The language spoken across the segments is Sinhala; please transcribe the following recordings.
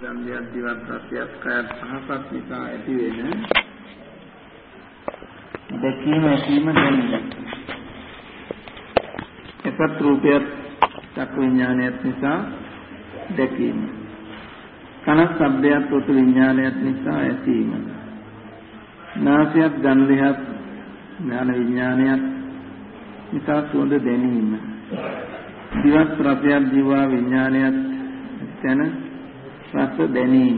ගන්ධයක් දිවක් රසයක් කයත් පහසක් නිසා ඇති වෙන දැකීම ඇසීම දැනීම. එකත් රූපයක් චක්කු විඥානයත් නිසා දැකීම. කනත් ශබ්දයක් රූප විඥානයත් නිසා ඇසීම. නාසයත් ගන්ධයත් ඥාන විඥානයත් නිසා සුවඳ දැනීම. දිවත් රසයක් දිවා විඥානයත් එතන රස දැනීම.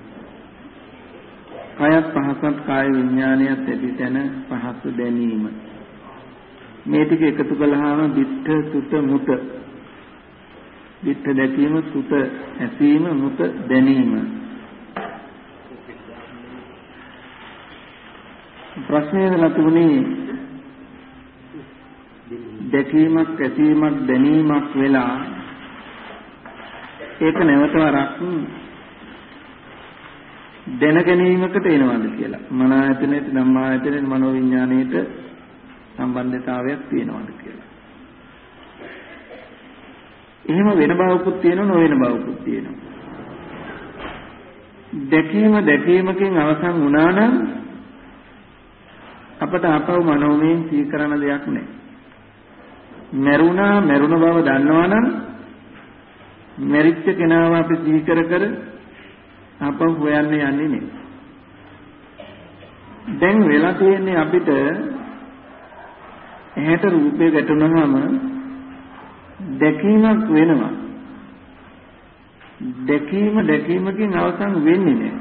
කයත් පහසත් කාය විඥානයත් ඇතිතන පහස දැනීම. මේ ටික එකතු කළාම දිට්ඨ සුත මුත. දිට්ඨ දැකීම, සුත ඇසීම, මුත දැනීම. ප්‍රශ්නය ලතුනේ දැකීමක්, ඇසීමක්, දැනීමක් වෙලා ඒක නැවත වරක් දැන ගැනීමකට එනවද කියලා. මන ආයතනෙට, ධම්ම ආයතනෙට, මනෝ විඥාණයට සම්බන්ධතාවයක් තියෙනවද කියලා. එහෙම වෙන බවකුත් තියෙනවා, නොවන බවකුත් තියෙනවා. දැකීමකින් අවසන් වුණා නම් අපට ආපහු මනෝමයෙන් සිහි කරන දෙයක් නැහැ. මරුණ බව දන්නවා නම් මරිච්ච කෙනාව අපි සිහි කර අපව හොයන්නේ යන්නේ නේ. දැන් වෙලා තියෙන්නේ අපිට ඇහැට රූපේ ගැටුණාම දැකීමක් වෙනවා. දැකීමකින් අවසන් වෙන්නේ නැහැ.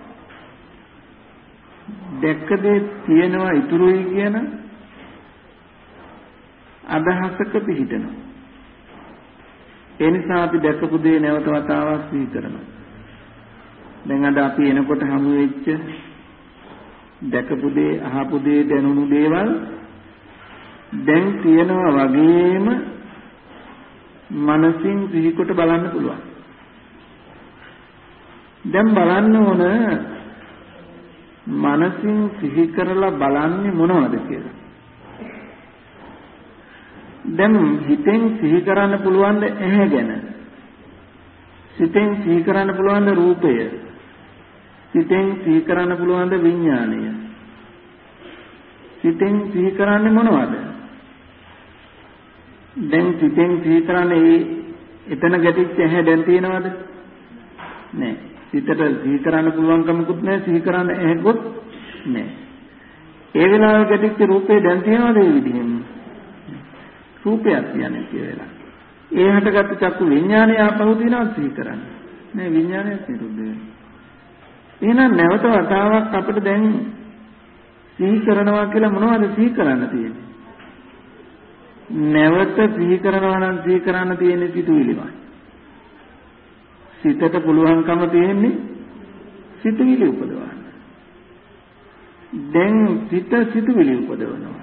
දැක්ක දේ තියෙනවා ඉතුරුයි කියන අදහසක පිහිටනවා. ඒ නිසා අපි දැකපු දේ නැවත වතාවක් සිහි කරනවා. දැන් අද අපි එනකොට හමු වෙච්ච දැකපු දේ, අහපු දේ, දැනුණු දේවල් දැන් තියෙනවා වගේම මනසින් සිහි කොට බලන්න පුළුවන්. දැන් බලන්න ඕන මනසින් සිහි කරලා බලන්නේ මොනවද කියලා. දැන් හිතෙන් සිහි කරන්න පුළුවන් ද ඇහැ ගැන? සිතෙන් සිහි කරන්න පුළුවන් ද රූපය? සිතෙන් සිහි කරන්න පුළුවන් ද විඥාණය? සිතෙන් සිහි කරන්නේ මොනවද? දැන් සිතෙන් සිහි කරන්නේ එතන ගැටිච්ච ඇහැ දැන් තියෙනවද? නැහැ. සිතට සිහි කරන්න පුළුවන්කමකුත් නැහැ, සිහි කරන්න ඇහැකුත් නැහැ. ඒ වෙලාවේ ගැටිච්ච රූපේ දැන් තියෙනවද ඒ විදිහෙම? රූපයක් කියන්නේ කියලා. ඒ හටගත්තු චක්කු විඥානය ආපහු තියෙනවද සිහි කරන්න? නෑ, විඥානයක් නිරුද්ධ වෙනවා. එහෙනම් නැවත වතාවක් අපිට දැන් සිහි කරනවා කියලා මොනවද සිහි කරන්න තියෙන්නේ? නැවත සිහි කරනවා නම් සිහි කරන්න තියෙන්නේ සිතුවිලිමයි. සිතට පුළුවන්කම තියෙන්නේ සිතුවිලි උපදවන්න. දැන් සිත සිතුවිලි උපදවනවා.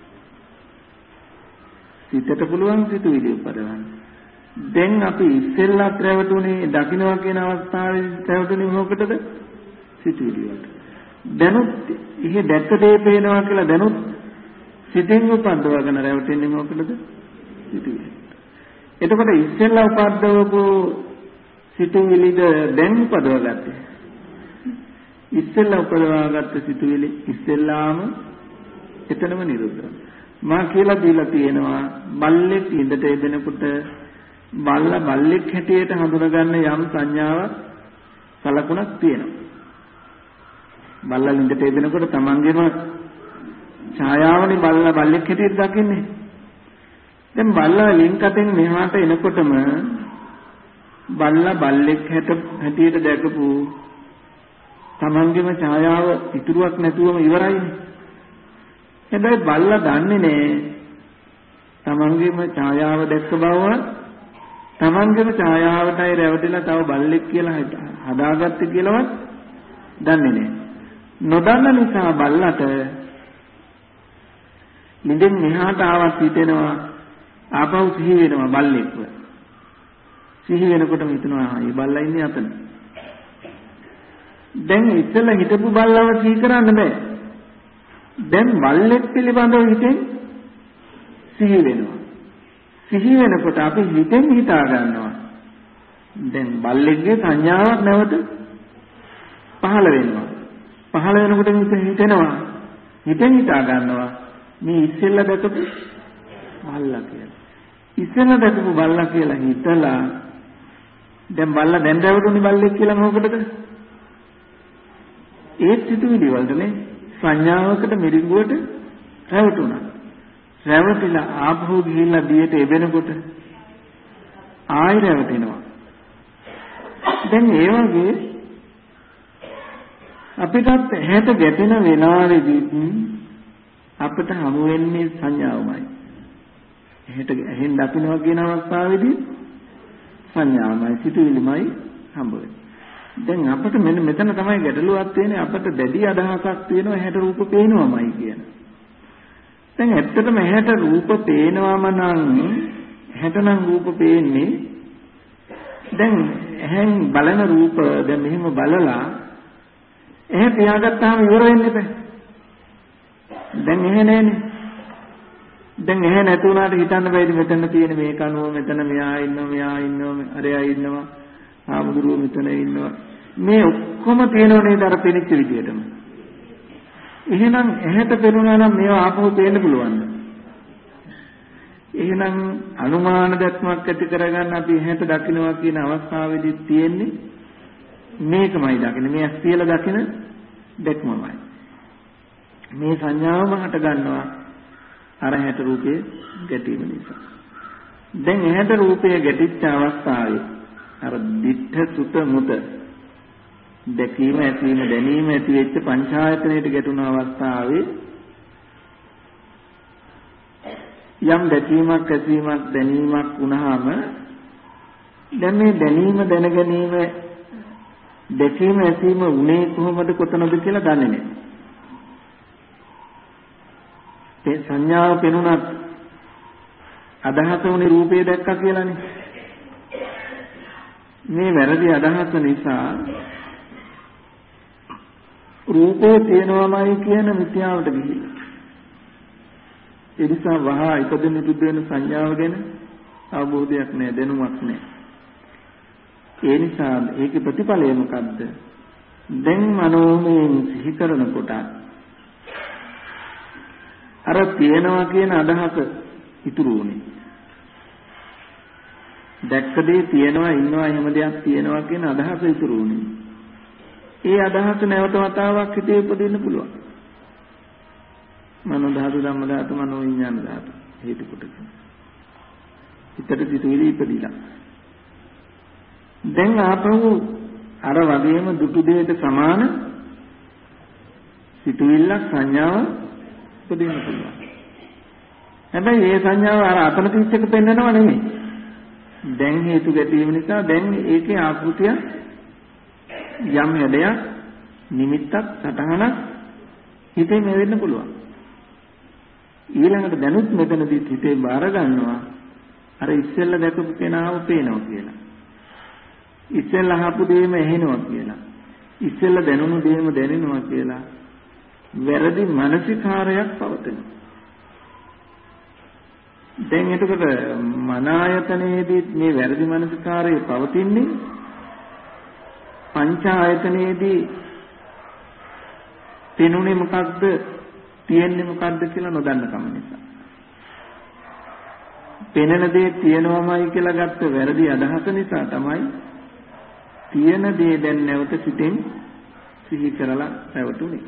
සිතට පුළුවන් සිතුවිලි උපදවන්න. දැන් අපි ඉස්සෙල්ලා රැවටුනේ දකින්නවා කියන අවස්ථාවේ රැවටුනේ මොකටද? සිතුවිලි වලට. දැනුත් ඉහි දැක්ක දේ පේනවා කියලා දැනුත් සිතෙන් උපද්දවගෙන රැවටෙන්නේ මොකටද? සිතුවිලි. එතකොට ඉස්සෙල්ලා උපද්දවපු සිතුවිලිද දැන් උපදවගත්තේ. ඉස්සෙල්ලා උපදවාගත්ත සිතුවිලි ඉස්සෙල්ලාම එතනම නිරුද්ධ වෙනවා. මා කියලා දීලා තියෙනවා බල්ලෙක් ඉඳට එදෙනකොට බල්ලෙක් හැටියට හඳුනගන්න යම් සංඥාවක් සලකුණක් තියෙනවා. බල්ලා ඉඳට එදෙනකොට තමන්ගේම ඡායාවනේ බල්ලෙක් හැටියට දකින්නේ. දැන් බල්ලා ලින්කටෙන් මෙහාට එනකොටම බල්ලෙක් හැටියට දැකපු තමන්ගේම ඡායාව ඉතුරුවක් නැතුවම ඉවරයිනේ. හැබැයි බල්ලා දන්නේ නැහැ තමන්ගේම ඡායාව දැක්ක බව, තමන්ගේම ඡායාවටයි රැවටිලා තව බල්ලෙක් කියලා හදාගත්තේ කියලාවත් දන්නේ නැහැ. නොදන්න නිසා බල්ලට නිදෙන් මෙහාට ආවත් හිතෙනවා ආපහු සිහි වෙනවා බල්ලෙක්ව. සිහි වෙනකොටම හිතනවා මේ බල්ලා ඉන්නේ අතන. දැන් ඉස්සෙල්ලා හිටපු බල්ලව සිහි කරන්න බෑ. දැන් බල්ලෙක් පිළිබඳව හිතෙන් සිහි වෙනවා. සිහි වෙනකොට අපි හිතෙන් හිතා ගන්නවා දැන් බල්ලෙක්ගේ සංඥාවක් නැවත පහළ වෙනවා. පහළ වෙනකොට මේක හිතෙනවා. හිතා ගන්නවා මේ ඉස්සෙල්ලා දැකපු බල්ලා කියලා. ඉස්සෙල්ලා දැකපු බල්ලා කියලා හිතලා දැන් බල්ලා දැන් රැවටුනේ බල්ලෙක් කියලා මොකටද? ඒ සිතුවිලි වලටනේ සංඥාවකට මිරිඟුවට රැවටුණා. රැවටිලා ආපහු ගිහිල්ලා දියට එබෙනකොට ආයෙ රැවටෙනවා. දැන් ඒ වගේ අපිටත් ඇහැට ගැටෙන වෙලාවෙදී අපිට හමු වෙන්නේ සංඥාවමයි. ඇහෙන් දකින්නවා කියන අවස්ථාවේදී සංඥාවමයි සිතුවිලිමයි හම්බ වෙන්නේ. දැන් අපිට මෙන්න මෙතන තමයි ගැටලුවක් තියෙන්නේ. අපිට දැඩි අදහසක් තියෙනවා ඇහැට රූප පේනවාමයි කියන. දැන් ඇත්තටම ඇහැට රූප පේනවාම නම් ඇහැට නම් රූප පේන්නේ දැන් ඇහෙන් බලන රූප දැන් මෙහෙම බලලා ඇහැ පියාගත්තාම ඉවර වෙන්නේ නැහැ. දැන් ඇහැ නැහැනේ. දැන් ඇහැ නැති වුණාට හිතන්න බැයිද මෙතන තියෙන මේ කනුව මෙතන මෙයා ඉන්නවා අරයා ඉන්නවා ආමුදුරුව මෙතන ඉන්නවා මේ ඔක්කොම තියෙනව නේද අර පෙනිච්ච විදියටම. එහෙනම් ඇහැට පෙනුණා නම් මේවා ආපහු පේන්න පුළුවන්. එහෙනම් අනුමාන දැක්මක් ඇති කරගන්න අපි ඇහැට දකින්නවා කියන අවස්ථාවේදී තියෙන්නේ මේකමයි දකින්නේ. මේ ඇස් කියලා දකින දැක්මමයි. මේ සංඥාවම හට ගන්නවා අර ඇහැට රූපේ ගැටීම නිසා. දැන් ඇහැට රූපය ගැටිච්ච අවස්ථාවේ අර දිඨ සුත මුත දැකීම ඇසීම දැනීම ඇති වෙච්ච පංචායතනයට ගැටුණ අවස්ථාවේ යම් දැකීමක් ඇසීමක් දැනීමක් වුණාම දැන් මේ දැනීම දැනගැනීම දැකීම ඇසීම උනේ කොහොමද කොතනද කියලා දන්නේ නැහැ. ඒ සංඥාව පෙනුනත් අදහස උනේ රූපේ දැක්කා කියලානේ. මේ වැරදි අදහස නිසා රූපේ තියෙනවමයි කියන මිත්‍යාවට ගිහිල්ලා. ඒ නිසා වහා ඉපදෙන ඉදුදෙන සංඥාව ගැන අවබෝධයක් නැහැ, දැනුමක් නැහැ. ඒ නිසා ඒකේ ප්‍රතිඵලය මොකද්ද? දැන් මනෝමයෙන් සිහි කරනකොට අර තියෙනවා කියන අදහස ඉතුරු වුණේ. දැක්ක දේ තියෙනවා ඉන්නවා එහෙම දෙයක් තියෙනවා කියන අදහස ඉතුරු වුණේ. ඒ අදහස නැවත වතාවක් හිතේ උපදින්න පුළුවන්. මනෝ ධාතු ධම්ම ධාතු මනෝ විඥාන ධාතු හේතු කොටස. හිතට සිතුවිලි ඉපදිලා. දැන් ආපහු අර වගේම දුටු දෙයට සමාන සිතුවිල්ලක් සංඥාව උපදින්න පුළුවන්. හැබැයි මේ සංඥාව අර අතන තිස්සක පෙන්නනව නෙමෙයි. දැන් හේතු ගැටීම නිසා දැන් ඒකේ ආකෘතිය යම් හැඩයක් නිමිත්තක් සටහනක් හිතේ මේ වෙන්න පුළුවන්. ඊළඟට දැනුත් මෙතනදී හිතේ බාර ගන්නවා අර ඉස්සෙල්ලා දැකපු කෙනාව පේනවා කියලා. ඉස්සෙල්ලා අහපු දෙයම ඇහෙනවා කියලා. ඉස්සෙල්ලා දැනුණු දෙයම දැනෙනවා කියලා. වැරදි මානසිකාරයක් පවතිනවා. දැන් එතකොට මන ආයතනයේදී මේ වැරදි මානසිකාරය පවතින්නේ පංච ආයතනයේදී පෙනුනේ මොකක්ද තියෙන්නේ මොකක්ද කියලා නොදන්න කම නිසා. පෙනෙන දේ තියෙනවමයි කියලා ගත්ත වැරදි අදහස නිසා තමයි තියෙන දේ දැන් නැවත සිතෙන් සිහි කරලා පැවතුනේ.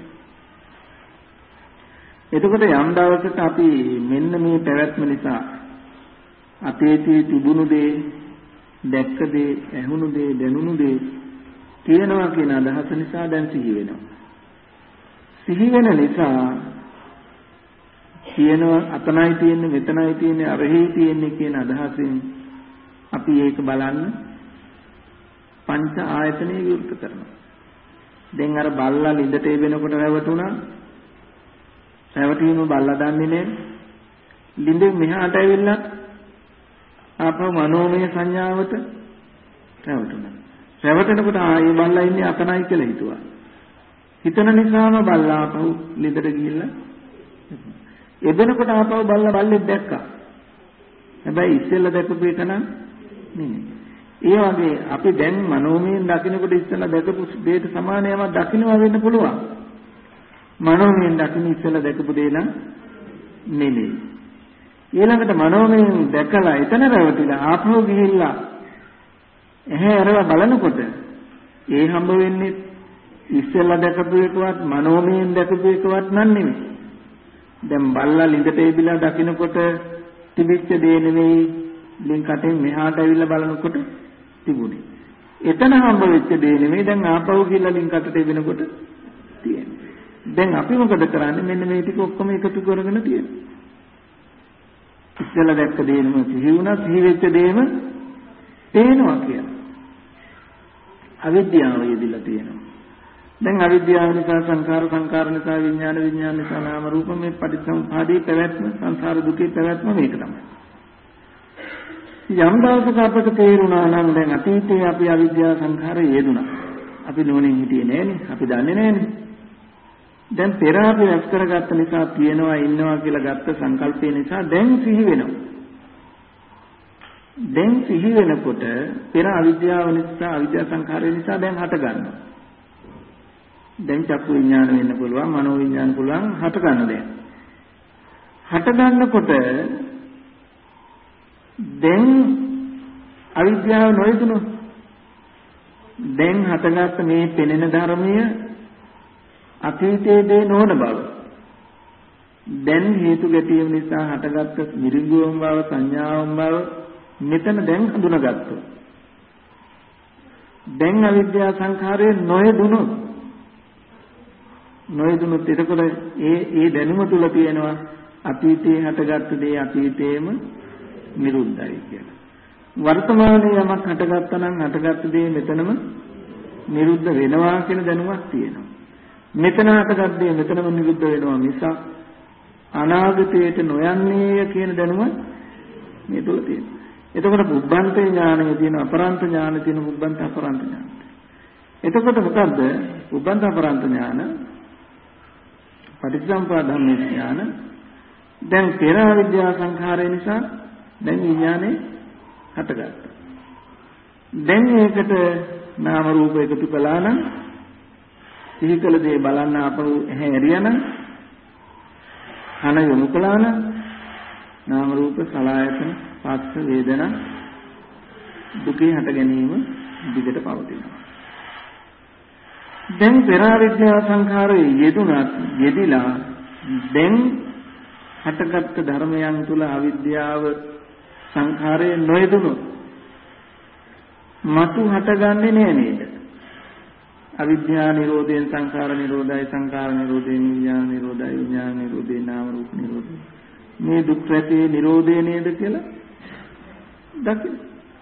එතකොට යම් දවසක අපි මෙන්න මේ පැවැත්ම නිසා අතීතයේ තිබුණු දේ, දැක්ක දේ, ඇහුණු දේ, දැනුණු දේ තියෙනවා කියන අදහස නිසා දැන් සිහි වෙනවා. සිහි වෙන නිසා තියෙනවා අතනයි තියෙන්නේ, මෙතනයි තියෙන්නේ, අරෙහි තියෙන්නේ කියන අදහසෙන් අපි ඒක බලන්න පංච ආයතනෙ විවෘත කරනවා. දැන් අර බල්ලා ළිඳට එවෙනකොට රැවටුණා. රැවටීම බල්ලා දන්නේ නැහැ. ළිඳෙන් මෙහාට ඇවිල්ලා ආපහු මනෝමය සංඥාවට රැවටුණා. රැවටෙනකොට ආයේ බල්ලා ඉන්නේ අතනයි කියලා හිතුවා. හිතන නිසාම බල්ලා ආපහු ළිඳට ගිහිල්ලා එබෙනකොට ආපහු බල්ලා බල්ලෙක් දැක්කා. හැබැයි ඉස්සෙල්ලා දැකපු එක නම් නෙමෙයි. ඒ වගේ අපි දැන් මනෝමයෙන් දකින්නකොට ඉස්සෙල්ලා දැකපු දෙයට සමාන යමක් දකින්නවා වෙන්න පුළුවන්. මනෝමයෙන් දකින්න ඉස්සෙල්ලා දැකපු දේ නම් නෙමෙයි. ඊළඟට මනෝමයෙන් දැකලා එතන රැවටිලා ආපහු ගිහිල්ලා එහේ අරවා බලනකොට ඒ හම්බ වෙන්නේ ඉස්සෙල්ලා දැකපු එකවත් මනෝමයෙන් දැකපු එකවත් නෙමෙයි. දැන් බල්ලා ළිඳට එබිලා දකින්නකොට තිබිච්ච දේ නෙමෙයි ලින් කටෙන් මෙහාට ඇවිල්ලා බලනකොට තිබුණේ. එතන හම්බ වෙච්ච දේ නෙමෙයි දැන් ආපහු ගිහලා ලින් කටට එබිනකොට තියෙන්නේ. දැන් අපි මොකද කරන්නේ? මෙන්න මේ ටික ඔක්කොම එකතු කරගෙන තියෙනවා. ඉස්සෙල්ලා දැක්ක දේම සිහි වුණා, සිහි වෙච්ච දේම පේනවා කියලා. අවිද්‍යාව යෙදিলা තියෙනවා. දැන් අවිද්‍යාව නිසා සංඛාර, සංඛාර නිසා විඥාන, විඥාන නිසා නාම රූප මේ පටිච්චසමුප්පාදේ පැවැත්ම, සංසාර දුකේ පැවැත්ම මේක තමයි. යම් දවසක අපට තේරුණා නම් දැන් අතීතයේ අපි අවිද්‍යාව සංඛාරය යෙදුණා. අපි නුවණින් හිටියේ නෑනේ. අපි දන්නේ නෑනේ. දැන් පෙර අපි රැස් කරගත්ත නිසා තියෙනවා ඉන්නවා කියලා ගත්ත සංකල්පය නිසා දැන් සිහි වෙනවා. දැන් සිහි වෙනකොට පෙර අවිද්‍යාව නිසා අවිද්‍යා සංඛාරය නිසා දැන් හට ගන්නවා. දැන් චක්කු විඥාන වෙන්න පුළුවන්, මනෝ විඥාන පුළුවන් හට ගන්න දැන්. හට ගන්නකොට දැන් අවිද්‍යාව නොයදුනොත් දැන් හටගත්ත මේ පෙනෙන ධර්මය අතීතයේ දේ නොවන බව. දැන් හේතු ගැටීම නිසා හටගත්ත මිරිඟුවම් බව, සංඥාවම් බව මෙතන දැන් හඳුනාගත්තා. දැන් අවිද්‍යා සංඛාරයේ නොයදුනොත් එතකොට ඒ දැනුම තුල තියෙනවා අතීතයේ හටගත්ත දේ අතීතයේම නිරුද්ධයි කියලා. වර්තමානයේ යමක් හටගත්තා නම් හටගත්ත දේ මෙතනම නිරුද්ධ වෙනවා කියන දැනුමක් තියෙනවා. මෙතන හටගත් දේ මෙතනම නිරුද්ධ වෙනවා මිස අනාගතයට නොයන්නේය කියන දැනුම මේ තුල තියෙනවා. එතකොට බුද්ධාන්ත ඥානයේ තියෙන අපරාන්ත ඥාන තියෙන බුද්ධාන්ත අපරාන්ත ඥාන. එතකොට මොකද්ද? බුද්ධාන්ත අපරාන්ත ඥාන පටිච්චසමුප්පාද ධම්ම ඥාන දැන් පෙර අවිද්‍යා සංඛාරය නිසා දැන් විඥානේ හටගත්තා. දැන් ඒකට නාම රූප එකතු කළා නම් සිහි කළ දේ බලන්න ආපහු ඇහැ ඇරියනම් කන යොමු කළා නම් නාම රූප සලආයතන පස්ස වේදනා දුකේ හට ගැනීම දිගට පවතිනවා. දැන් පෙර අවිද්‍යා සංඛාරයේ යෙදිලා දැන් හටගත් ධර්මයන් තුල අවිද්‍යාව සංඛාරයේ නොයදුණු මතු හටගන්නේ නෑ නේද? අවිද්‍යා නිරෝධයෙන් සංඛාර නිරෝධයි, සංඛාර නිරෝධයෙන් විඥාන නිරෝධයි, විඥාන නිරෝධයෙන් නාම රූප නිරෝධයි. මේ දුක් රැකේ නිරෝධය නේද කියලා දකින්න.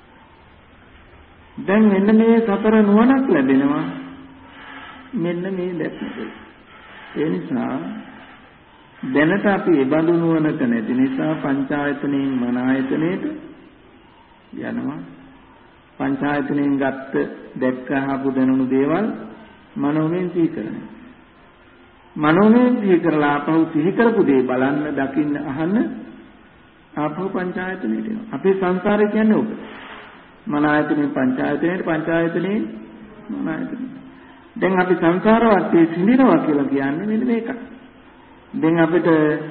දැන් මෙන්න මේ සතර නුවණක් ලැබෙනවා. මෙන්න මේ දැක්මට. ඒ නිසා දැනට අපි ඒ බඳු නුවණක නැති නිසා පංචායතනෙන් මන ආයතනෙට යනවා. පංචායතනෙන් ගත්ත දැක්කහපු දැනුණු දේවල් මනෝමයෙන් සිහි කරනවා. මනෝමයෙන් සිහි කරලා ආපහු සිහි කරපු දේ බලන්න, දකින්න, අහන්න ආපහු පංචායතනෙට එනවා. අපේ සංසාරය කියන්නේ ඕක. මන ආයතනෙන් පංචායතනෙට, පංචායතනෙන් මන ආයතනෙට. දැන් අපි සංසාර වටේ සිඳිනවා කියලා කියන්නේ මෙන්න මේක. දැන් අපිට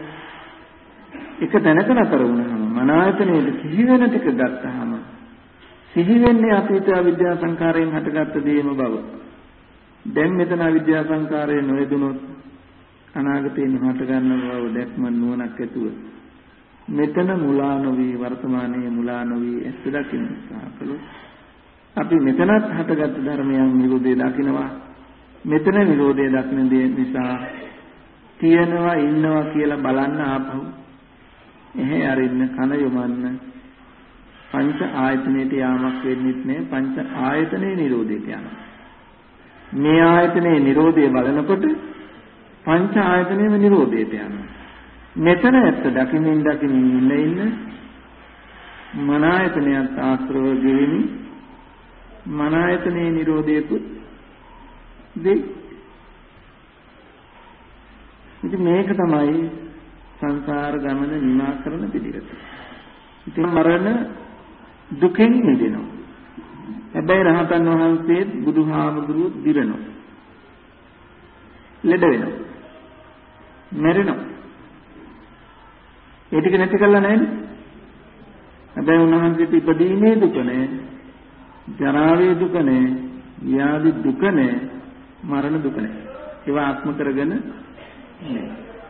එක තැනක නතර වුණාම මන ආයතනයේ සිහි වෙන ටික ගත්තාම සිහි වෙන්නේ අතීත අවිද්‍යා සංකාරයෙන් හටගත්ත දේම බව. දැන් මෙතන අවිද්‍යා සංකාරය නොයදුනොත් අනාගතේ නොහට ගන්න බව දැක්ම නුවණක් ඇතුව මෙතන මුලා නොවි වර්තමානයේ මුලා නොවි ඇත්ත දකින්න උත්සාහ කළොත් අපි මෙතනත් හටගත් ධර්මයන් නිරෝධය දකිනවා. මෙතන නිරෝධය දකින දේ නිසා තියනවා ඉන්නවා කියලා බලන්න ආපහු එහේ අරින්න කන යොමන්න පංච ආයතනෙට යාමක් වෙන්නෙත් නෑ. පංච ආයතනේ නිරෝධයට යනවා. මේ ආයතනේ නිරෝධය බලනකොට පංච ආයතනේම නිරෝධයට යනවා. මෙතන ඇත්ත දකිමින් ඉන්න මන ආයතනයත් ආශ්‍රව ගෙවෙමි. මන ආයතනේ නිරෝධයකුත් දෙයි. ඉතින් මේක තමයි සංසාර ගමන නිමා කරන පිළිවෙත. ඉතින් මරණ දුකෙන් මිදෙනවා. හැබැයි රහතන් වහන්සේ බුදුහාමුදුරුවෝ දිරනවා. ලෙඩ වෙනවා. මැරෙනවා. ඒ ටික නැති කළා නෑනේ. හැබැයි උන්වහන්සේට ඉපදීමේ දුක නෑ. ජරාවේ දුක නෑ. ව්‍යාධි දුක නෑ. මරණ දුක නෑ. ඒවා ආත්ම කරගෙන නෑ.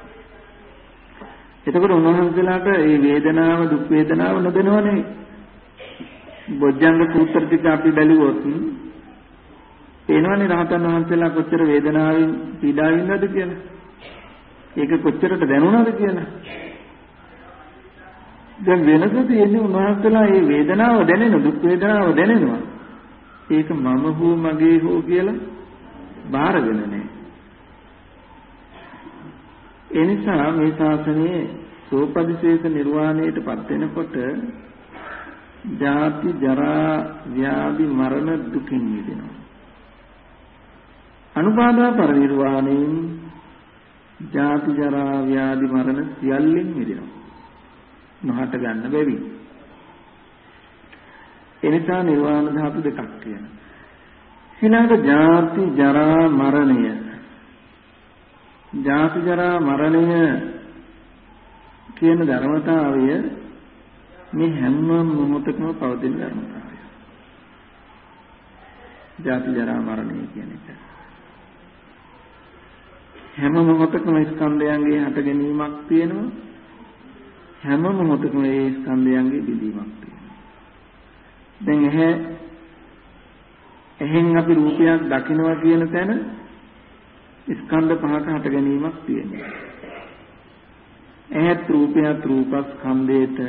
එතකොට උන්වහන්සේලාට මේ වේදනාව දුක් වේදනාව නොදෙනවනේ. බොජ්ජංග සූත්‍ර ටික අපි බැලුවොත් පේනවනේ රහතන් වහන්සේලා කොච්චර වේදනාවෙන් පීඩා විඳලාද කියලා. ඒක කොච්චරට දැනුණාද කියලා. දැන් වෙනස තියෙන්නේ උන්වහන්සේලා මේ වේදනාව දැනෙන දුක් වේදනාව දැනෙනවා. ඒක මම හෝ මගේ හෝ කියලා බාරගෙන නැහැ. ඒ නිසා මේ ශාසනයේ සෝපදිශේෂ නිර්වාණයටපත් වෙනකොට ජාති ජරා ව්‍යාධි මරණ දුකින් මිදෙනවා. අනුපාදා පරිනිර්වාණයෙන් ජාති ජරා ව්‍යාධි මරණ සියල්ලෙන් මිදෙනවා. නොහට ගන්න බැරි. එනිසා නිර්වාණ ධාතු දෙකක් කියනවා. ඊළඟ ජාති ජරා මරණය. ජාති ජරා මරණය කියන ධර්මතාවය මේ හැම මොහොතකම පවතින ධර්මතාවය. ජාති ජරා මරණය කියන එක. හැම මොහොතකම ස්කන්ධයන්ගේ හට ගැනීමක් තියෙනවා. හැම මොහොතකම ඒ ස්කන්ධයන්ගේ බිඳීමක් තියෙනවා. දැන් එහෙන් අපි රූපයක් දකිනවා කියන තැන ස්කන්ධ පහක හට ගැනීමක් තියෙනවා. එහෙත් රූපයත් රූපස්කන්ධයට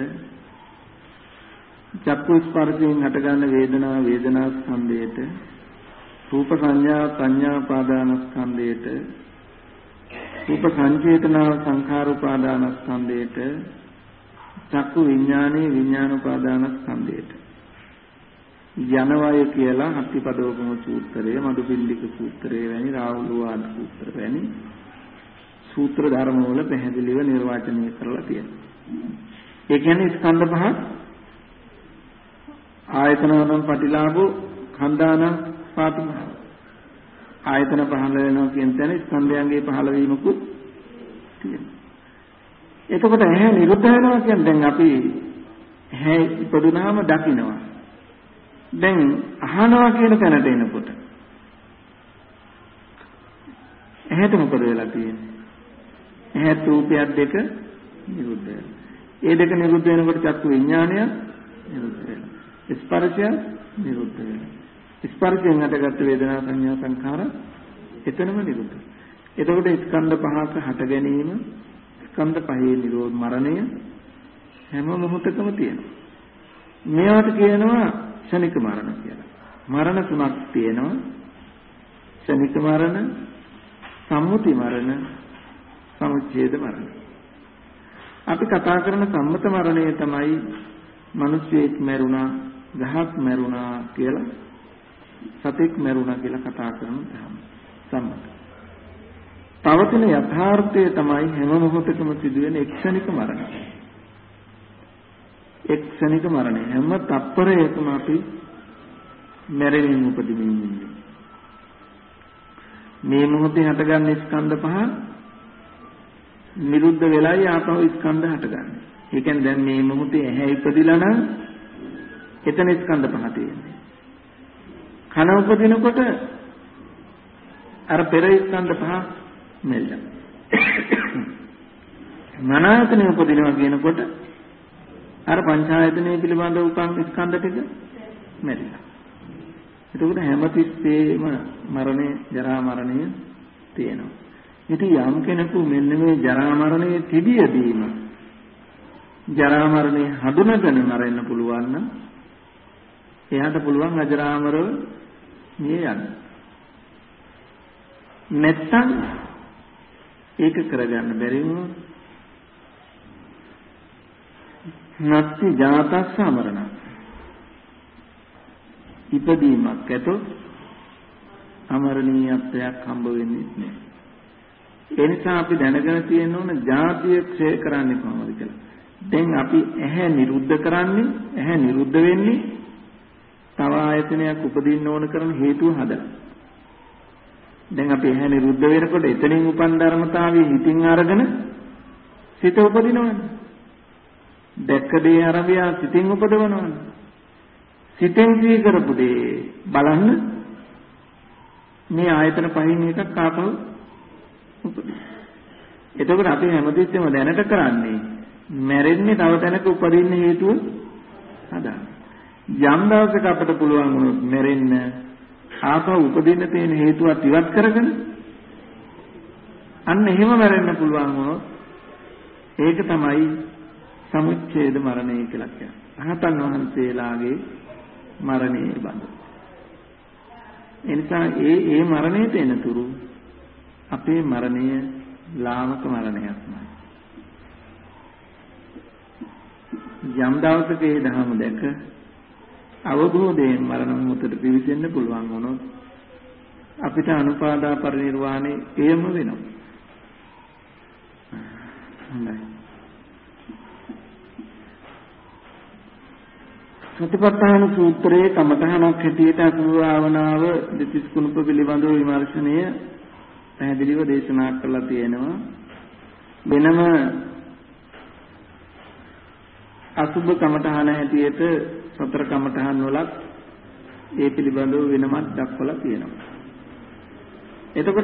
චක්කු ස්පර්ශයෙන් හටගන්න වේදනා වේදනා ස්කන්ධයට රූප සංඥා සංඥා උපාදාන ස්කන්ධයට රූප සංචේතනා සංඛාර උපාදාන ස්කන්ධයට චක්කු විඥානේ විඥාන උපාදාන ස්කන්ධයට යනවය කියලා අත්තිපදෝපම සූත්‍රය මදුපිණ්ඩික සූත්‍රය වැනි රාහුලවාද සූත්‍ර වැනි සූත්‍ර ධර්ම වල පැහැදිලිව නිර්වචනය කරලා තියෙනවා. ඒ කියන්නේ ස්කන්ධ පහ ආයතනවනම් පටිලාභෝ කන්දානම් පාතුම ආයතන පහළ වෙනවා කියන තැන ස්කන්ධයන්ගේ පහළ වීමකුත් තියෙනවා. එතකොට ඇහැ නිරුද්ධ වෙනවා කියන්නේ දැන් අපි ඇහැ ඉපදුනාම දකින්නවා. දැන් අහනවා කියන තැනට එනකොට ඇහැට මොකද වෙලා තියෙන්නේ? ඇහැ රූපයක් දෙක නිරුද්ධ වෙනවා. ඒ දෙක නිරුද්ධ වෙනකොට චක්කු විඥානය නිරුද්ධ වෙනවා. ස්පර්ශය නිරුද්ධ වෙනවා. ස්පර්ශයෙන් හටගත් වේදනා සංඥා සංඛාර එතනම නිරුද්ධ. එතකොට ස්කන්ධ පහක හට ගැනීම ස්කන්ධ පහේ නිරෝධ මරණය හැම මොහොතකම තියෙනවා. මේවට කියනවා ක්ෂණික මරණ කියලා. මරණ තුනක් තියෙනවා. ක්ෂණික මරණ, සම්මුති මරණ, සමුච්ඡේද මරණ. අපි කතා කරන සම්මත මරණය තමයි මිනිස්සෙක් මැරුණා, ගහක් මැරුණා කියලා, සතෙක් මැරුණා කියලා කතා කරන සම්මත. පවතින යථාර්ථය තමයි හැම මොහොතකම සිදුවෙන ක්ෂණික මරණය. ක්ෂණික මරණය හැම තප්පරයකම අපි මැරෙමින් උපදිමින් ඉන්නේ. මේ මොහොතේ හටගන්න ස්කන්ධ පහ නිරුද්ධ වෙලයි ආපහු ස්කන්ධ හටගන්නේ. ඒ කියන්නේ දැන් මේ මොහොතේ ඇහැ ඉපදිලා නම් එතන ස්කන්ධ පහ තියෙන්නේ. කන උපදිනකොට අර පෙර ස්කන්ධ පහ මෙල්ල. මනායතනෙ උපදිනවා කියනකොට අර පංචායතනෙ පිළිබඳව උපන් ස්කන්ධ ටික මෙල්ල. එතකොට හැමතිස්සෙම මරණය, ජරා මරණය තියෙනවා. ඉතින් යම් කෙනෙකු මෙන්න මේ ජරා මරණය තිබියදීම ජරා මරණය හඳුනගෙන මරන්න පුළුවන් නම් එයාට පුළුවන් අජරාමරව මිය යන්න. නැත්තම් ඒක කරගන්න බැරි වුණොත් නැත්ති ජාතස්ස මරණ ඉපදීමක් ඇතොත් අමරණීයත්වයක් හම්බ වෙන්නේ නැහැ. ඒ නිසා අපි දැනගෙන තියෙන්න ඕන ජාතිය ක්ෂය කරන්නේ කොහොමද කියලා. දැන් අපි ඇහැ නිරුද්ධ කරන්නේ, ඇහැ නිරුද්ධ වෙන්නේ තව ආයතනයක් උපදින්න ඕන කරන හේතුව හදලා. දැන් අපි ඇහැ නිරුද්ධ වෙනකොට එතනින් උපන් ධර්මතාවය හිතින් අරගෙන සිත උපදිනවනේ. දැක්ක දේ අරබියා සිතින් උපදවනවනේ. සිතෙන් දී කරපු දේ බලන්න මේ ආයතන පහින් එකක් ආපහු උපදින. එතකොට අපි හැමදෙස්සෙම දැනට කරන්නේ මැරෙන්නේ තව තැනක උපදින්න හේතුව හදාගන්න. යම් දවසක අපිට පුළුවන් වුණොත් මැරෙන්න ආපහු උපදින්න තියෙන හේතුවත් ඉවත් කරගෙන අන්න එහෙම මැරෙන්න පුළුවන් වුණොත් ඒක තමයි සමුච්ඡේද මරණය කියලා කියන්නේ. රහතන් වහන්සේලාගේ මරණයේ බඳ. එනිසා ඒ මරණයට එනතුරු අපේ මරණය ලාමක මරණයක්මයි. යම් දවසක ඒ ධර්ම දැක අවබෝධයෙන් මරණ මොහොතට පිවිසෙන්න පුළුවන් වුණොත් අපිට අනුපාදා පරිනිර්වාණය එයම වෙනවා. හොඳයි. සතිපට්ඨාන සූත්‍රයේ කමඨහනක් හැටියට අසුභ භාවනාව දෙතිස් කුණප පිළිබඳව විමර්ශනය පැහැදිලිව දේශනා කරලා තියෙනවා. වෙනම අසුභ කමඨහන හැටියට සතර කමඨහන් වලත් ඒ පිළිබඳව වෙනමත් දක්වලා තියෙනවා. එතකොට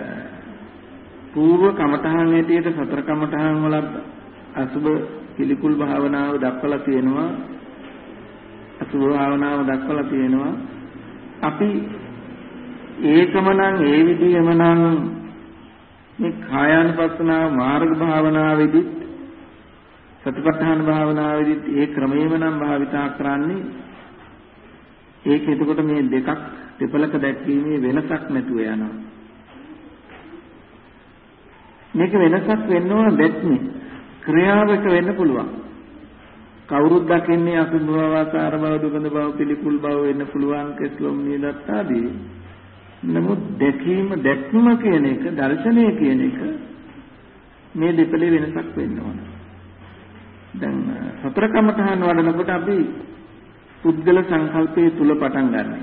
පූර්ව කමඨහන් හැටියට සතර කමඨහන් වලත් අසුභ පිළිකුල් භාවනාව දක්වලා තියෙනවා. අසුභ භාවනාව දක්වලා තියෙනවා. අපි ඒකමනම් ඒ විදිහම නම් මේ කායානුපස්සනාව මාර්ග භාවනාවේදී සතිපට්ඨාන භාවනාවේදී ඒ ක්‍රමයේම නම් භාවිතා කරන්නේ. ඒක එතකොට මේ දෙකක් දෙපළක දැක්වීමේ වෙනසක් නැතුව යනවා. මේක වෙනසක් වෙන්න ඕන දැක්මේ ක්‍රියාවක වෙන්න පුළුවන්. කවුරුත් දකින්නේ අසුභ බව, ආකාර බව, දුගඳ බව, පිළිකුල් බව වෙන්න පුළුවන් කෙස්ලොම් නියදත් ආදී. නමුත් දැක්ම කියන එක, දර්ශනය කියන එක මේ දෙපළේ වෙනසක් වෙන්න ඕන. දැන් සතර කමඨහන් වඩනකොට අපි පුද්ගල සංකල්පයේ තුල පටන් ගන්නවා.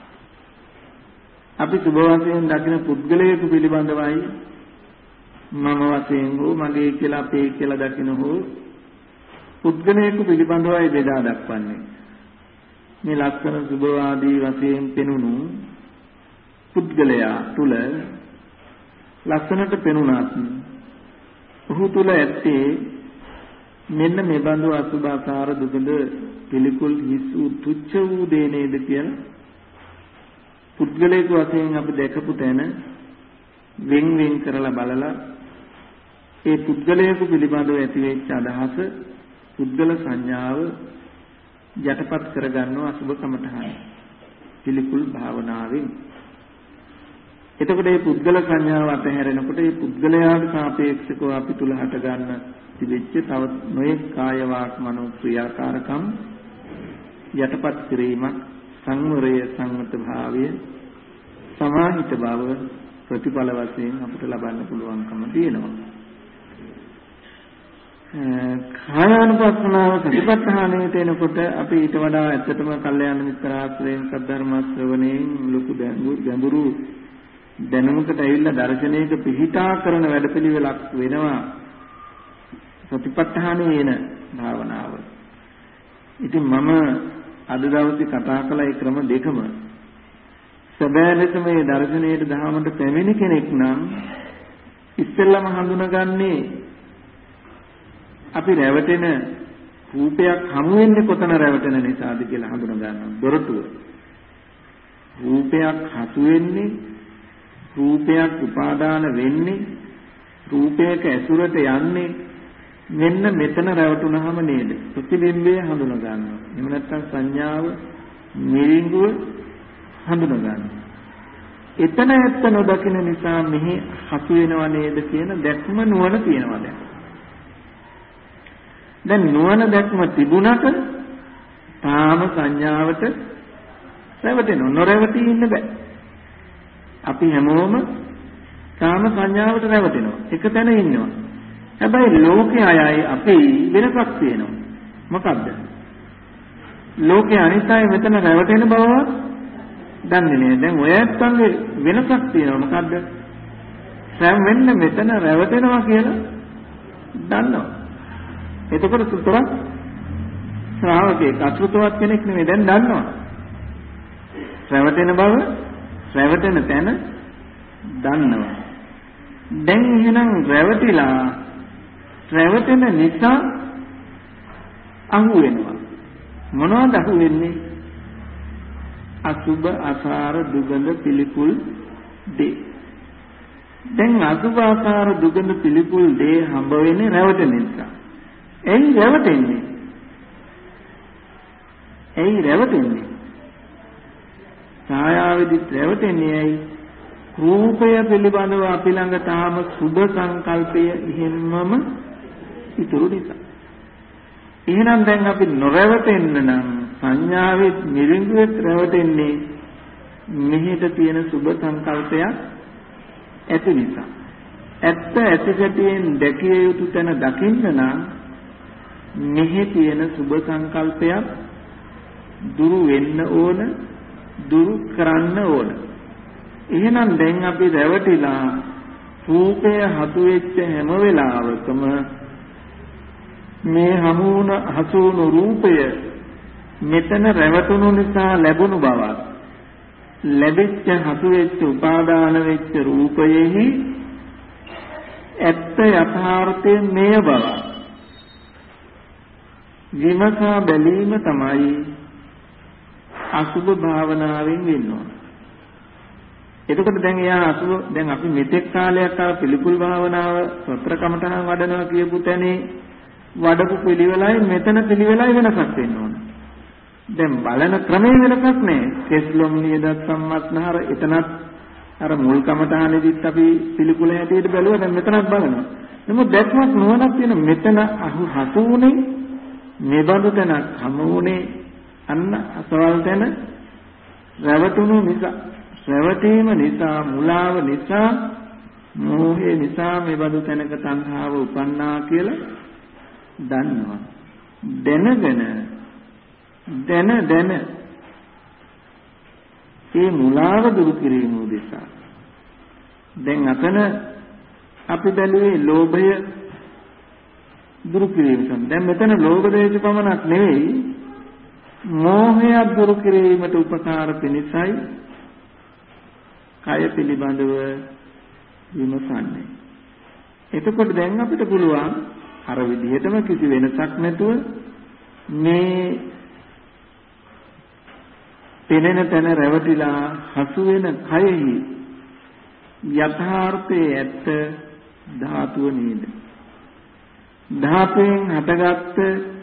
අපි සුභ වශයෙන් දකින පුද්ගලයෙකු පිළිබඳවයි මම වශයෙන් හෝ මගේ කියලා අපේ කියලා දකින හෝ පුද්ගලයෙකු පිළිබඳවයි බෙදා දක්වන්නේ. මේ ලක්ෂණ සුභවාදී වශයෙන් පෙනුණු පුද්ගලයා තුල ලක්ෂණට පෙනුණත් ඔහු තුල ඇත්තේ මෙන්න මේ බඳු අසුභාකාර දුකද පිළිකුල් හිස් වූ තුච්ච වූ දේ නේද කියලා පුද්ගලයෙකු වශයෙන් අපි දැකපු තැන වෙන් කරලා බලලා ඒ පුද්ගලයෙකු පිළිබඳව ඇති වෙච්ච අදහස පුද්ගල සංඥාව යටපත් කරගන්නවා අසුභ කමඨහන පිළිකුල් භාවනාවෙන්. එතකොට මේ පුද්ගල සංඥාව අතහැරෙනකොට මේ පුද්ගලයාට සාපේක්ෂව අපි තුල හට ගන්න තිබෙච්ච තව නොයෙක් කාය වාක් මනෝ ක්‍රියාකාරකම් යටපත් කිරීමක්, සංවරය, සංවත භාවය, සමාහිත බව ප්‍රතිඵල වශයෙන් අපිට ලබන්න පුළුවන්කම තියෙනවා. කායානුපස්සනාව සතිපට්ඨානයට එනකොට අපි ඊට වඩා ඇත්තටම කල්යාණ මිත්‍රාශ්‍රයෙන් සද්ධර්ම ශ්‍රවණයෙන් ලොකු ගැඹුරු දැනුමකට ඇවිල්ලා දර්ශනයක පිහිටා කරන වැඩපිළිවෙලක් වෙනවා සතිපට්ඨානයේ එන භාවනාව. ඉතින් මම අද දවසේ කතා කළ ඒ ක්‍රම දෙකම සැබෑ ලෙස මේ දර්ශනයේ දහමට පැමිණි කෙනෙක් නම් ඉස්සෙල්ලම හඳුනගන්නේ අපි රැවටෙන රූපයක් හමු වෙන්නේ කොතන රැවටෙන නිසාද කියලා හඳුන ගන්නවා. දොරටුව. රූපයක් හසු වෙන්නේ, රූපයක් උපාදාන වෙන්නේ, රූපයක ඇසුරට යන්නේ මෙන්න මෙතන රැවටුනහම නේද? ප්‍රතිබිම්බය හඳුන ගන්නවා. එහෙම නැත්නම් සංඥාව මිරිඟුව හඳුන ගන්නවා. එතන ඇත්ත නොදකින නිසා මෙහි හසු වෙනව නේද කියන දැක්ම නුවණ තියෙනවා දැන්. දැන් නුවණ දැක්ම තිබුණට තාම සංඥාවට රැවටෙනව. නොරැවටී ඉන්න බෑ. අපි හැමෝම තාම සංඥාවට රැවටෙනවා. එක තැන ඉන්නවා. හැබැයි ලෝකයේ අයයි අපි වෙනසක් තියෙනවා. මොකද්ද? ලෝකේ අනිත් අය මෙතන රැවටෙන බව දන්නේ නෑ. දැන් ඔය ඇත්තන්ගේ වෙනසක් තියෙනවා. මොකද්ද? සෑම වෙන්න මෙතන රැවටෙනවා කියලා දන්නවා. එතකොට සුතවත් ශ්‍රාවකෙක් අසුතවත් කෙනෙක් නෙමෙයි දැන් දන්නවා. රැවටෙන බව රැවටෙන තැන දන්නවා. දැන් එහෙනම් රැවටෙන නිසා අහු වෙනවා. මොනවද අහු වෙන්නේ? අසුබ අසාර දුගඳ පිළිකුල් දේ. දැන් අසුබ අසාර දුගඳ පිළිකුල් දේ හම්බ වෙන්නේ රැවටෙන නිසා. ඇයි රැවටෙන්නේ? ඡායාවේදීත් රැවටෙන්නේ ඇයි? රූපය පිළිබඳව අපි ළඟ තාම සුබ සංකල්පය එහෙම්මම ඉතුරු නිසා. එහෙනම් දැන් අපි නොරැවටෙන්න නම් සංඥාවේ නිරින්දුවෙත් රැවටෙන්නේ මෙහෙට තියෙන සුබ සංකල්පයක් ඇති නිසා. ඇත්ත ඇතිසැටියෙන් දැකිය යුතු තැන දකින්න නම් මෙහෙ තියෙන සුබ සංකල්පයක් දුරු වෙන්න ඕන, දුරු කරන්න ඕන. එහෙනම් දැන් අපි රැවටිලා රූපය හසු වෙච්ච හැම වෙලාවකම මේ හසුණු රූපය මෙතන රැවටුණු නිසා ලැබුණු බවක් ලැබෙච්ච හසු වෙච්ච උපාදාන වෙච්ච රූපයෙහි ඇත්ත යථාර්ථයේ මේ බව විමසා බැලීම තමයි අසුභ භාවනාවෙන් වෙන්නේ. එතකොට දැන් අපි මෙතෙක් කාලයක් ආ පිළිකුල් භාවනාව සතර කමඨහන් වඩනවා කියපු තැනේ වඩපු පිළිවෙලයි මෙතන පිළිවෙලයි වෙනසක් වෙන්න ඕන. දැන් බලන ක්‍රමයේ වෙනසක් නැහැ. කෙස්ලොම් නියදත් සම්මස්නහර එතනත් අර මුල් කමඨහනේදීත් අපි පිළිකුල හැටියට බැලුවා. දැන් මෙතනත් බලනවා. නමුත් දැක්මක් නොවනක් තියෙන මෙතන හසු උනේ මේ බඳු තැනක් හමු උනේ අන්න අසවල් තැන රැවටුණු නිසා, රැවටීම නිසා, මුලාව නිසා, මෝහය නිසා මේ බඳු තැනක තණ්හාව උපන්නා කියලා දන්නවා. දැන ඒ මුලාව දුරු කිරීම උදෙසා දැන් අතන අපි බැලුවේ ලෝභය දුරු කිරීම සඳහා. දැන් මෙතන ලෝභ දේශ පමණක් නෙවෙයි මෝහය දුරු කිරීමට උපකාර පිණිසයි කය පිළිබඳව විමසන්නේ. එතකොට දැන් අපිට පුළුවන් අර විදිහටම කිසි වෙනසක් නැතුව මේ පෙනෙන තැන රැවටිලා හසු වෙන කයෙහි යථාර්ථයේ ඇත්ත ධාතුව නේද? ධාතුවෙන් හටගත්ත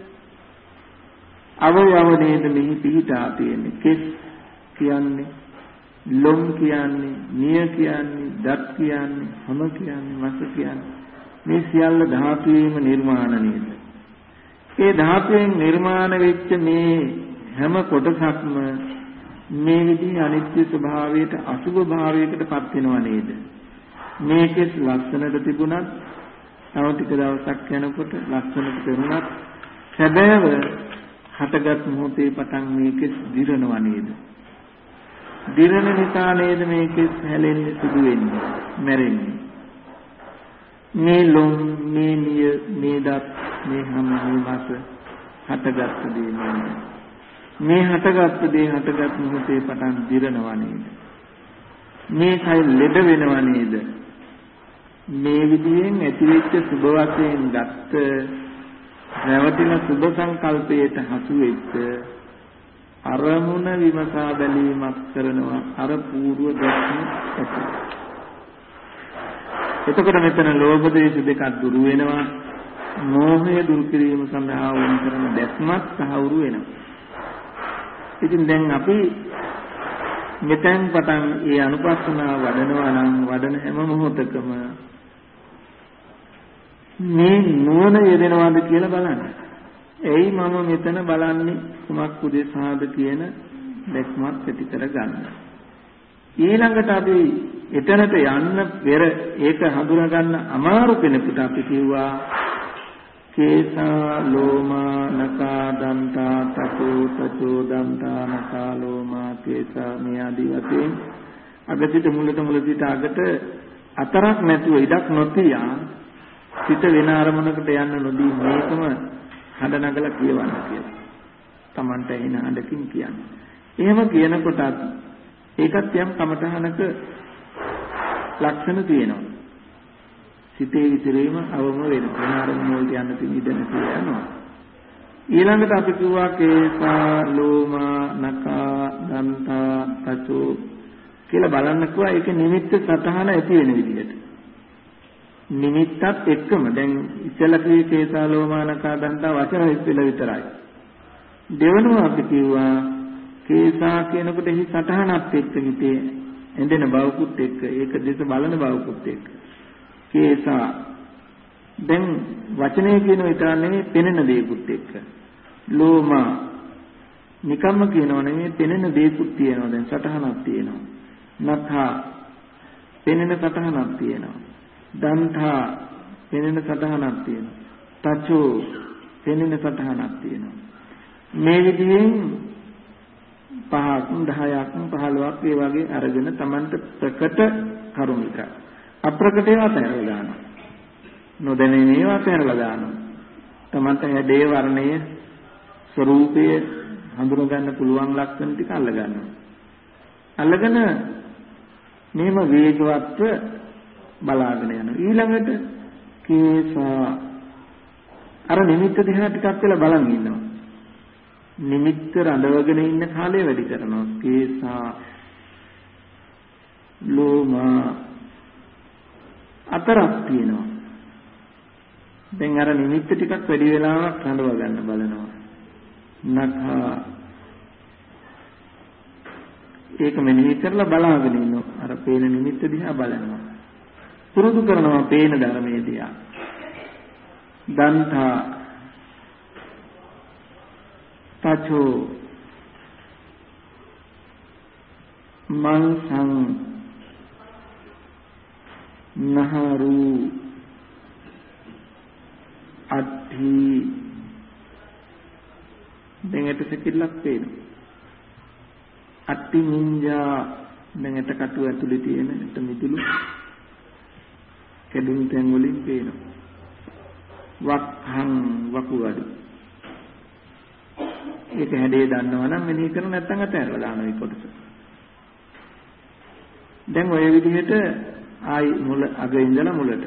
අවයව නේද මෙහි පිහිටා තියෙන්නේ. කෙස් කියන්නේ, ලොම් කියන්නේ, නිය කියන්නේ, දත් කියන්නේ, හම කියන්නේ, මස කියන්නේ මේ සියල්ල ධාතුවේම නිර්මාණ නේද? ඒ ධාතුවෙන් නිර්මාණ වෙච්ච මේ හැම කොටසක්ම මේ විදිහේ අනිත්‍ය ස්වභාවයට අසුභ භාවයකට පත් වෙනව නේද? මේකෙස් ලක්ෂණට තිබුණත් තව ටික දවසක් යනකොට ලක්ෂණට පෙරුණත් සැබෑව හටගත් මොහොතේ පටන් මේකෙස් දිරනව නේද? දිරන නිසා නේද මේකෙස් හැලෙන්නේ, සුදු වෙන්නේ, මැරෙන්නේ. මේ ලොම්, මේ නිය, මේ දත්, මේ හැම මස හටගත් දේ නේද? මේ හටගත් දේ හටගත් මොහොතේ පටන් දිරනවා නේද? මේ කය ලෙඩ වෙනවා නේද? මේ විදිහෙන් ඇතිවෙච්ච සුභ වශයෙන් ගත්ත රැවටින සුභ සංකල්පයට හසු වෙච්ච අරමුණ විමසා බැලීමක් කරනවා අර పూర్ව දැක්ම ඇති. එතකොට මෙතන ලෝභ දේශ දෙකක් දුරු වෙනවා. මෝහය දුරු කිරීම සඳහා වුණ කරන දැක්මත් සහවුරු වෙනවා. ඉතින් දැන් අපි මෙතෙන් පටන් මේ අනුපස්සනාව වඩනවා නම් වඩන හැම මොහොතකම මේ නුවණ යෙදෙනවද කියලා බලන්න. එයි මම මෙතන බලන්නේ කුමක් උදෙසාද කියන දැක්මක් ඇති කර ගන්න. ඊළඟට අපි එතනට යන්න පෙර ඒක හඳුනා ගන්න අමාරු කෙනෙකුට අපි කිව්වා කේසා ලෝමා නකා දන්තා තචෝ දන්තා නකා ලෝමා කේසා මේ ආදී වශයෙන් අගතිත මුලට සිට අගට අතරක් නැතුව ඉඩක් නොතියා සිත වෙන අරමුණකට යන්න නොදී මේකම හඬ නගලා කියවන්න කියලා. Tamanta එන හඬකින් කියන්නේ. එහෙම කියනකොට ඒකත් යම් කමඨහනක ලක්ෂණ තියෙනවා. සිතේ විතරේම අවම වෙනවා. වෙන අරමුණ වලට යන්න තියෙන ඉඩ නැතිව යනවා. ඊළඟට අපි කිව්වා කේසා ලෝමා නකා දන්තා තචෝ කියලා බලන්න කිව්වා. ඒක නිමිත්ත සතහන ඇති වෙන විදිහට. නිමිත්තත් එක්කම දැන් ඉස්සෙල්ලා කිව්වේ කේසා ලෝමා නකා දන්තා වචන ඉස්සෙල්ලා විතරයි. දෙවනුව අපි කිව්වා කේසා කියනකොට එහි සතහනත් එක්ක හිතේ ඇඳෙන බවකුත් එක්ක ඒක දෙස බලන බවකුත් එක්ක කේසා දැන් වචනේ කියන විතර නෙමෙයි පෙනෙන දේකුත් එක්ක ලෝමා නිකම්ම කියනව නෙමෙයි පෙනෙන දේකුත් තියෙනවා දැන් සතහනක් තියෙනවා නථා පෙනෙන සතහනක් තියෙනවා දන්තා පෙනෙන සතහනක් තියෙනවා තචෝ පෙනෙන සතහනක් තියෙනවා මේ විදිහෙන් 5ක් 10ක් 15ක් ඒ වගේ අරගෙන Tamanට ප්‍රකට කරුණු විතර අප්‍රකට ඒවා තැරලා දානවා නොදැනෙන ඒවා තැරලා දානවා Tamanට හැඩේ වර්ණය ස්වરૂපය හඳුන ගන්න පුළුවන් ලක්ෂණ ටික අල්ල ගන්නවා අල්ලගෙන මෙහෙම වේගවත්ව බලාගෙන යනවා ඊළඟට කේසා අර නිමිත්ත දිහා ටිකක් වෙලා බලන් ඉන්නවා නිමිත්ත රඳවගෙන ඉන්න කාලය වැඩි කරනවා කේසා ලෝමා අතරක් තියෙනවා දැන් අර නිමිත්ත ටිකක් වැඩි වෙලාවක් රඳව ගන්න බලනවා නඛා ඒක මෙනෙහි කරලා බලාගෙන ඉන්නවා අර පේන නිමිත්ත දිහා බලනවා පුරුදු කරනවා පේන ධර්මයේ දිහා දන්තා තචෝ මංසං නහරු අට්ඨි දෙඟට සෙකිල්ලක් පේනවා අට්ඨි නින්ජා දෙඟට කටු ඇතුලේ තියෙන එත මිදුළු කැඩුණු තැන් වලින් පේනවා වක්හං වකුගඩු ඒක හැඩේ දන්නවා නම් මෙනෙහි කරන නැත්නම් අතහැරලා දානවා මේ කොටස. දැන් ඔය විදිහට ආයි මුල අග ඉඳලා මුලට.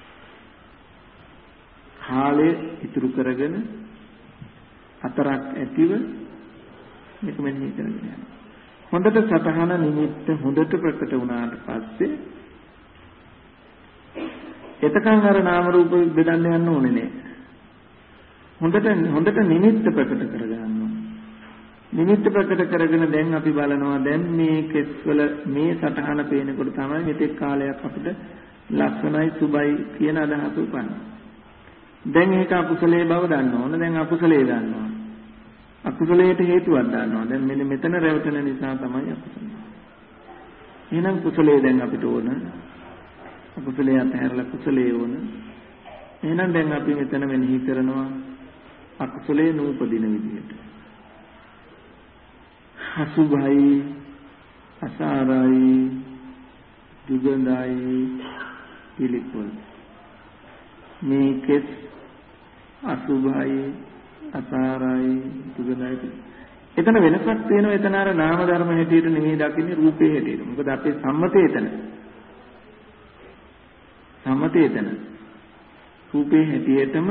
කාලය ඉතුරු කරගෙන අතරක් ඇතිව මේක මෙනෙහි කරගෙන යනවා. හොඳට සතහන නිමිත්ත හොඳට ප්‍රකට වුණාට පස්සේ එතකන් අර නාම රූප බෙදන්න යන්න ඕනේ නෑ. හොඳට නිමිත්ත ප්‍රකට කරගන්නවා. නිමිත්ත ප්‍රකට කරගෙන දැන් අපි බලනවා දැන් මේ කෙස්වල මේ සටහන පේනකොට තමයි මෙතෙක් කාලයක් අපිට ලක්ෂණයි සුබයි කියන අදහස උපන්නේ. දැන් ඒක අකුසලයේ බව දන්න ඕන. දැන් අකුසලයේ දන්නවා. අකුසලයට හේතුවක් දන්නවා. දැන් මෙන්න මෙතන රැවටෙන නිසා තමයි අකුසල. එහෙනම් කුසලයේ දැන් අපිට ඕන. අකුසලයේ අතහැරලා කුසලයේ ඕන. එහෙනම් දැන් අපි මෙතන මෙනෙහි කරනවා අකුසලයේ නූපදින විදිහට. අසුභයි අසාරයි දුගඳයි පිළිකුල් මේ කෙස් අසුභයි අසාරයි දුගඳයි එතන වෙනසක් තියෙනවා එතන අර නාම ධර්ම හැටියට නෙමෙයි දකින්නේ රූපේ හැටියට මොකද අපේ සම්මතය එතන රූපේ හැටියටම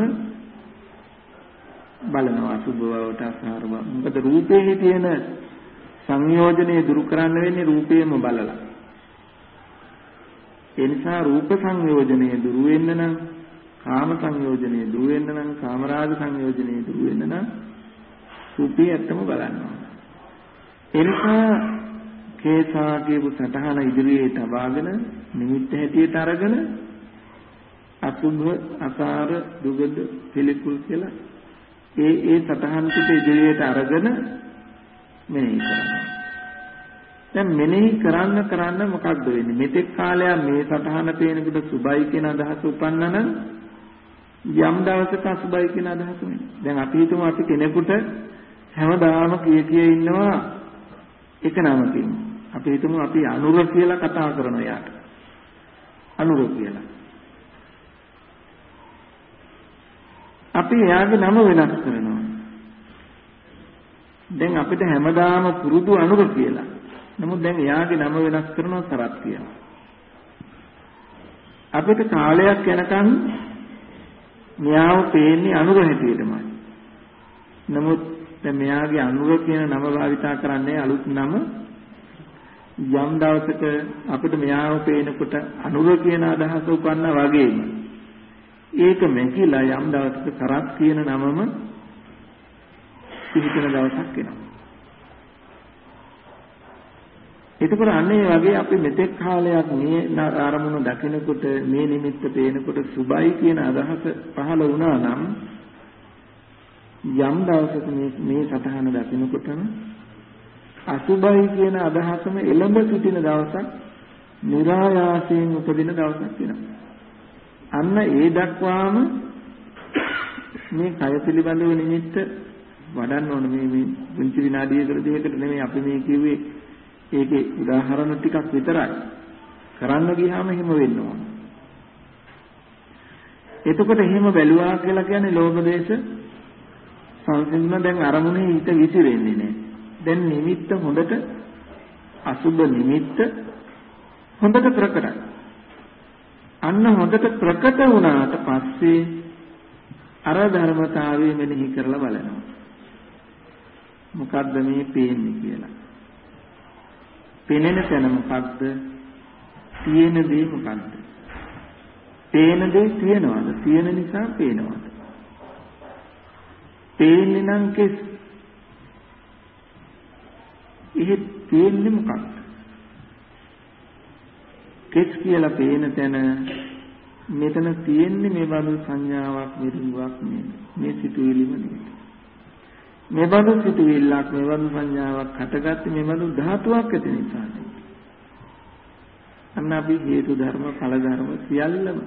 බලනවා අසුභ බවට අසාර බව මොකද රූපේ තියෙන සංයෝජනේ දුරු කරන්න වෙන්නේ රූපේම බලලා. ඒ නිසා රූප සංයෝජනේ දුරු වෙන්න නම් කාම සංයෝජනේ දුරු වෙන්න නම් කාමරාග සංයෝජනේ දුරු වෙන්න නම් රූපේ ඇත්තම බලන්න ඕන. ඒ නිසා කේසා කියපු සටහන ඉදිරියේ තබාගෙන නිමිත්ත හැටියට අරගෙන අසුභ අසාර දුගඳ පිළිකුල් කියලා ඒ සටහන් ටික ඉදිරියට අරගෙන මෙනෙහි කරනවා. දැන් මෙනෙහි කරන්න මොකක්ද වෙන්නේ? මෙතෙක් කාලයක් මේ සටහන පේනකොට සුබයි කියන අදහස උපන්නා නම් යම් දවසක අසුබයි කියන අදහස වෙනවා. දැන් අපි හිතමු අපි කෙනෙකුට හැමදාම කිය ඉන්නවා එක නමකින්. අපි හිතමු අපි අනුර කියලා කතා කරනවා යාට. අනුර කියලා. අපි එයාගේ නම වෙනස් කරනවා. දැන් අපිට හැමදාම පුරුදු අනුර කියලා. නමුත් දැන් එයාගේ නම වෙනස් කරනවා සරත් කියලා. අපිට කාලයක් යනකම් මෙයාව පේන්නේ අනුර හැටියටමයි. නමුත් දැන් මෙයාගේ අනුර කියන නම භාවිතා කරන්නේ අලුත් නම. යම් දවසක අපිට මෙයාව පේනකොට අනුර කියන අදහස උපන්නා වගේම ඒක මෙකිලා යම් දවසක සරත් කියන නමම පිහිටන දවසක් එනවා. එතකොට අන්නේ වගේ අපි මෙතෙක් කාලයක් මේ ආරමුණ දකිනකොට මේ නිමිත්ත පේනකොට සුබයි කියන අදහස පහළ වුණා නම් යම් දවසක මේ සතහන දකිනකොටම අසුබයි කියන අදහසම එළඹ සිටින දවසක් નિરાයාසයෙන් උපදින දවසක් වෙනවා. අන්න ඒ දක්වාම මේ කය පිළිබඳව නිමිත්ත වඩන්න ඕන. මේ පුංචි විනාඩියකට දෙකකට නෙමෙයි අපි මේ කිව්වේ. ඒකේ උදාහරණ ටිකක් විතරයි. කරන්න ගියාම එහෙම වෙන්න ඕන. එතකොට එහෙම බැලුවා කියලා කියන්නේ ලෝභ දේශ සංසිඳන දැන් අරමුණේ හිත විසිරෙන්නේ නැහැ. දැන් නිමිත්ත හොඳට අසුබ නිමිත්ත හොඳට ප්‍රකටයි. අන්න හොඳට ප්‍රකට වුණාට පස්සේ අර ධර්මතාවය මෙනෙහි කරලා බලනවා. මොකද්ද මේ පේන්නේ කියලා. පෙනෙන තැන මොකද්ද? තියෙන දේ මොකද්ද? පේන දේ තියෙනවද? තියෙන නිසා පේනවද? පේන්නේ නම් කෙස්. එහෙ පේන්නේ මොකක්ද? කෙස් කියලා පේන තැන මෙතන තියෙන්නේ මේ බඳු සංඥාවක් විරුවක් නෙමෙයි. මේ සිතුවිලිම නෙමෙයි. මේ බඳු සිතුවිල්ලක් මේ බඳු සංඥාවක් හටගත්තේ මේ බඳු ධාතුවක් ඇති නිසා. අන්න අපි හේතු ධර්ම ඵල ධර්ම සියල්ලම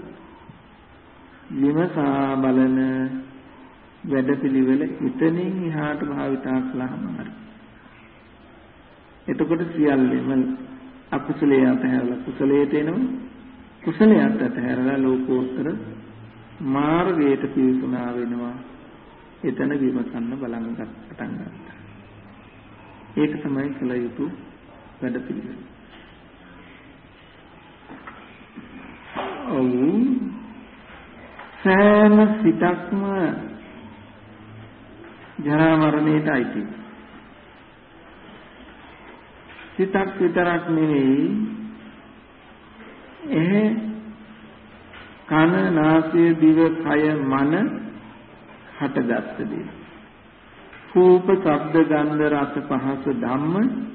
විමසා බලන වැඩපිළිවෙල ඉතනින් එහාට භාවිතා කළාම හරි. එතකොට සියල්ලම අකුසලයේ අතහැරලා කුසලයට එනවා. කුසලයේ අතහැරලා ලෝකෝත්තර මාර්ගයට පිවිසුනා වෙනවා. එතන විමසන්න බලන්න පටන් ගන්නවා. ඒක තමයි කළ යුතු වැඩපිළිවෙල. සෑම සිතක්ම ජරා මරණයට අයිති. සිතක් විතරක් නෙවෙයි එහි කන නාසය දිව කය මන හටගත් දේ. රූප ශබ්ද ගන්ධ රස පහස ධම්ම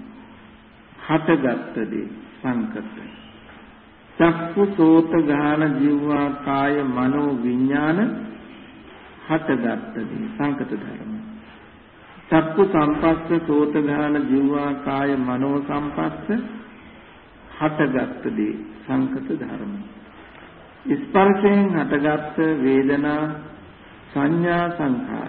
හටගත් දේ සංකත. චක්කු සෝත ගාන ජීවා කාය මනෝ විඥාන හටගත් දේ සංකත ධර්ම. චක්කු සංපස්ස සෝත ගාන ජීවා කාය මනෝ සංපස්ස හටගත් දේ සංකත ධර්ම. ස්පර්ශයෙන් හටගත් වේදනා සංඥා සංඛාර.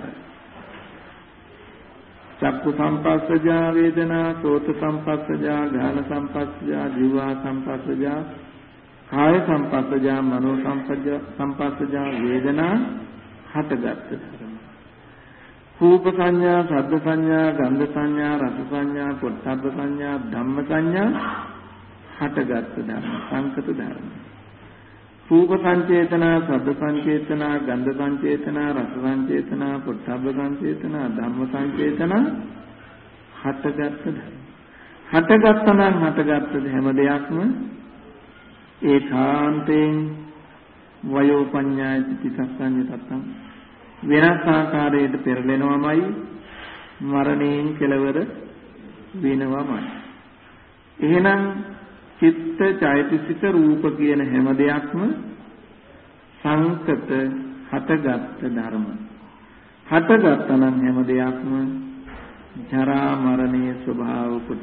චක්කු සංපස්සජා වේදනා සෝත සංපස්සජා ගාන සංපස්සජා ජීවා සංපස්සජා කාය සංපස්සජා මනෝ සංපස්සජා වේදනා හටගත් ධර්ම. රූප සංඥා ශබ්ද සංඥා ගන්ධ සංඥා රස සංඥා පොට්ටබ්බ සංඥා ධම්ම සංඥා හටගත් ධර්ම සංකත ධර්ම. රූප සංචේතනා ශබ්ද සංචේතනා ගන්ධ සංචේතනා රස සංචේතනා පොට්ටබ්බ සංචේතනා ධම්ම සංචේතනා හටගත් ධර්ම. හටගත්තනම් හටගත් හැම දෙයක්ම ඒකාන්තයෙන් වයෝ පඤ්ඤායති තිසස්සඤ්ඤතත්තං වෙනස් ආකාරයට පෙරලෙනවමයි මරණයෙන් කෙලවර වෙනවමයි. එහෙනම් චිත්ත චෛතසික රූප කියන හැම දෙයක්ම සංකත හටගත් ධර්ම. හටගත්තනම් හැම දෙයක්ම ජරා මරණීය ස්වභාව කොට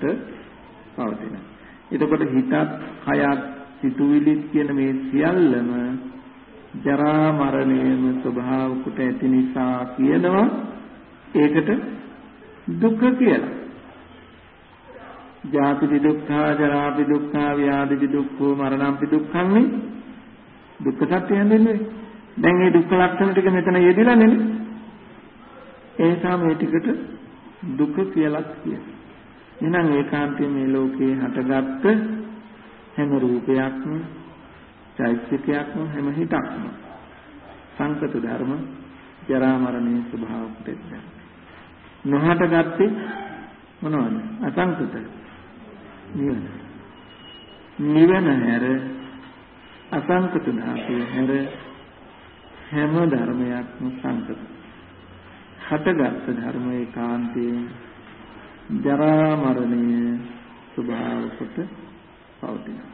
පවතින. එතකොට හිතත් කයත් සිතුවිලිත් කියන මේ සියල්ලම ජරා මරණයම ස්වභාව කොට ඇති නිසා කියනවා ඒකට දුක කියලා. ජාති දුක්ඛ, ජරා දුක්ඛ, ව්‍යාධි දුක්ඛ, මරණ දුක්ඛං නේ දුක්ඛ සත්‍ය හඳුන්වන්නේ. දැන් මේ දුක්ඛ ලක්ෂණ ටික මෙතන යෙදිලා නේ. ඒ නිසා මේ ටිකට දුක කියලා කියනවා. එහෙනම් ඒකාන්තයෙන් මේ ලෝකේ හටගත්ත හැම රූපයක්ම, චෛතසිකයක්ම, හැම හිතක්ම සංකත ධර්ම ජරා මරණේ ස්වභාව කොට නොහටගත්තේ මොනවද? අසංකත නිවන. නිවන හැර අසංකත ධාතුව හැර හැම ධර්මයක්ම සංකත. හටගත් ධර්ම ඒකාන්තයෙන් ජරා මරණය ස්වභාව කොට පවතිනවා.